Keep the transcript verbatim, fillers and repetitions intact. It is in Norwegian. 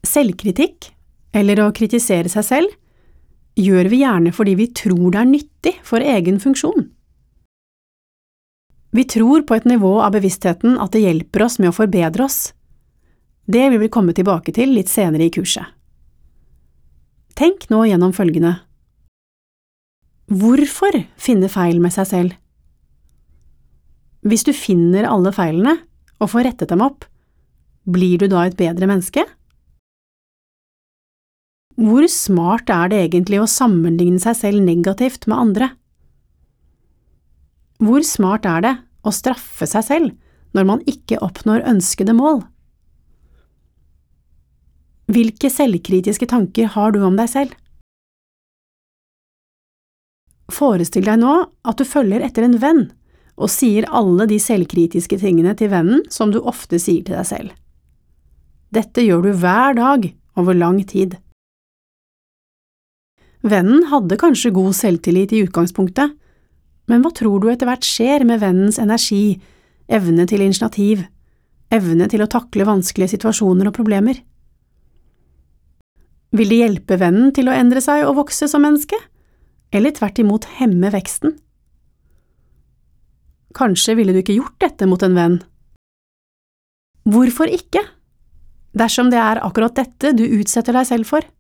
Selvkritikk, eller å kritisere seg selv, gjør vi gjerne fordi vi tror det er nyttig for egen funksjon. Vi tror på et nivå av bevisstheten at det hjelper oss med å forbedre oss. Det vil vi komme tilbake til litt senere i kurset. Tenk nå gjennom følgende. Hvorfor finne feil med seg selv? Hvis du finner alle feilene og får rettet dem opp, blir du da et bedre menneske? Hvor smart er det egentlig å sammenligne seg selv negativt med andre? Hvor smart er det å straffe seg selv når man ikke oppnår ønskede mål? Hvilke selvkritiske tanker har du om deg selv? Forestill deg nå at du følger etter en venn og sier alle de selvkritiske tingene til vennen som du ofte sier til deg selv. Dette gjør du hver dag over lang tid. Vennen hadde kanskje god selvtillit i utgangspunktet, men hva tror du etter hvert skjer med vennens energi, evne til initiativ, evne til å takle vanskelige situasjoner og problemer? Vil det hjelpe vennen til å endre seg og vokse som menneske, eller tvert imot hemme veksten? Kanskje ville du ikke gjort dette mot en venn? Hvorfor ikke? Dersom det er akkurat dette du utsetter deg selv for?